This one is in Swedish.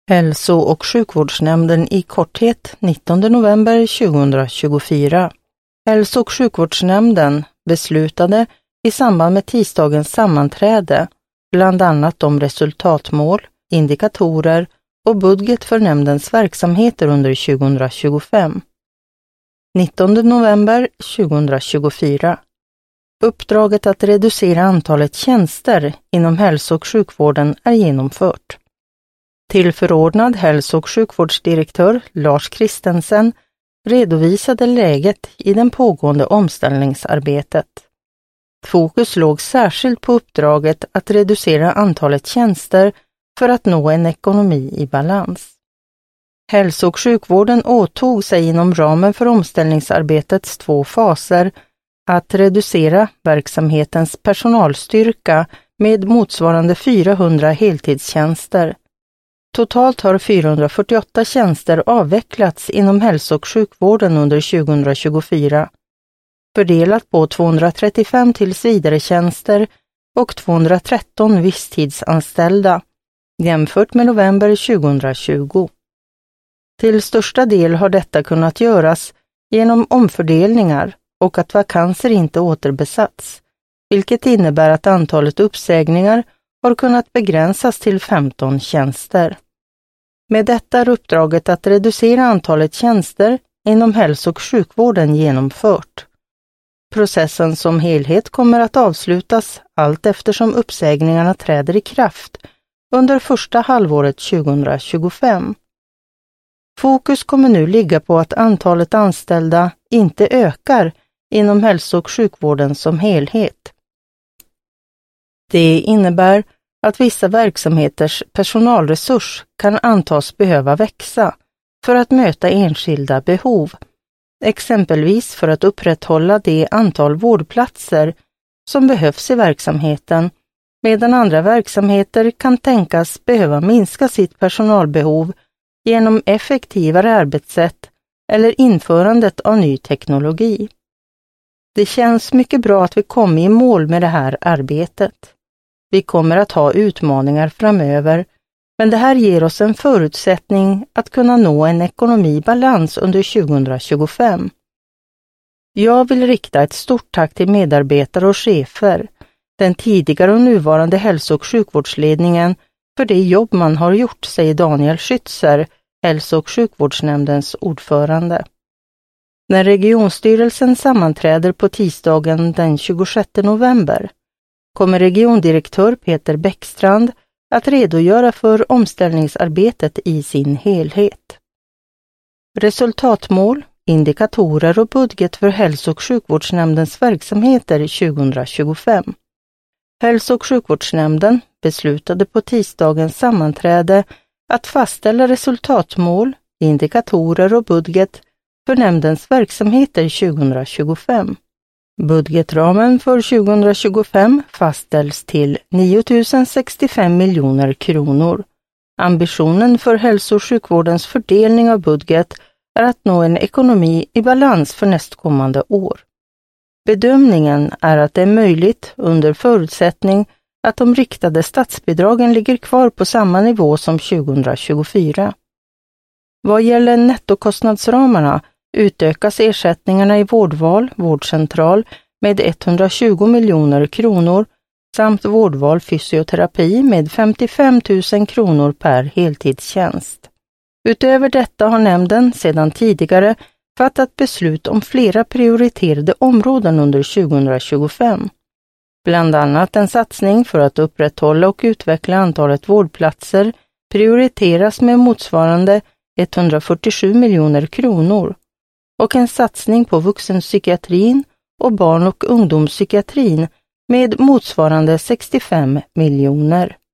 Hälso- och sjukvårdsnämnden i korthet 19 november 2024. Hälso- och sjukvårdsnämnden beslutade i samband med tisdagens sammanträde bland annat om resultatmål, indikatorer och budget för nämndens verksamheter under 2025. 19 november 2024. Uppdraget att reducera antalet tjänster inom hälso- och sjukvården är genomfört. Tillförordnad hälso- och sjukvårdsdirektör Lars Kristensen redovisade läget i den pågående omställningsarbetet. Fokus låg särskilt på uppdraget att reducera antalet tjänster för att nå en ekonomi i balans. Hälso- och sjukvården åtog sig inom ramen för omställningsarbetets 2 faser att reducera verksamhetens personalstyrka med motsvarande 400 heltidstjänster. Totalt har 448 tjänster avvecklats inom hälso- och sjukvården under 2024, fördelat på 235 tillsvidaretjänster och 213 visstidsanställda, jämfört med november 2020. Till största del har detta kunnat göras genom omfördelningar och att vakanser inte återbesatts, vilket innebär att antalet uppsägningar har kunnat begränsas till 15 tjänster. Med detta är uppdraget att reducera antalet tjänster inom hälso- och sjukvården genomfört. Processen som helhet kommer att avslutas allt eftersom uppsägningarna träder i kraft under första halvåret 2025. Fokus kommer nu ligga på att antalet anställda inte ökar inom hälso- och sjukvården som helhet. Det innebär att vissa verksamheters personalresurs kan antas behöva växa för att möta enskilda behov, exempelvis för att upprätthålla det antal vårdplatser som behövs i verksamheten, medan andra verksamheter kan tänkas behöva minska sitt personalbehov genom effektivare arbetssätt eller införandet av ny teknologi. Det känns mycket bra att vi kommer i mål med det här arbetet. Vi kommer att ha utmaningar framöver, men det här ger oss en förutsättning att kunna nå en ekonomi i balans under 2025. Jag vill rikta ett stort tack till medarbetare och chefer, den tidigare och nuvarande hälso- och sjukvårdsledningen för det jobb man har gjort, säger Daniel Schützer, hälso- och sjukvårdsnämndens ordförande. När regionstyrelsen sammanträder på tisdagen den 26 november kommer regiondirektör Peter Bäckstrand att redogöra för omställningsarbetet i sin helhet. Resultatmål, indikatorer och budget för hälso- och sjukvårdsnämndens verksamheter 2025. Hälso- och sjukvårdsnämnden beslutade på tisdagens sammanträde att fastställa resultatmål, indikatorer och budget för nämndens verksamheter 2025. Budgetramen för 2025 fastställs till 9 065 miljoner kronor. Ambitionen för hälso- och sjukvårdens fördelning av budget är att nå en ekonomi i balans för nästkommande år. Bedömningen är att det är möjligt under förutsättning att de riktade statsbidragen ligger kvar på samma nivå som 2024. Vad gäller nettokostnadsramarna utökas ersättningarna i vårdval, vårdcentral med 120 miljoner kronor samt vårdval fysioterapi med 55 000 kronor per heltidstjänst. Utöver detta har nämnden sedan tidigare fattat beslut om flera prioriterade områden under 2025. Bland annat en satsning för att upprätthålla och utveckla antalet vårdplatser prioriteras med motsvarande 147 miljoner kronor och en satsning på vuxenpsykiatrin och barn- och ungdomspsykiatrin med motsvarande 65 miljoner.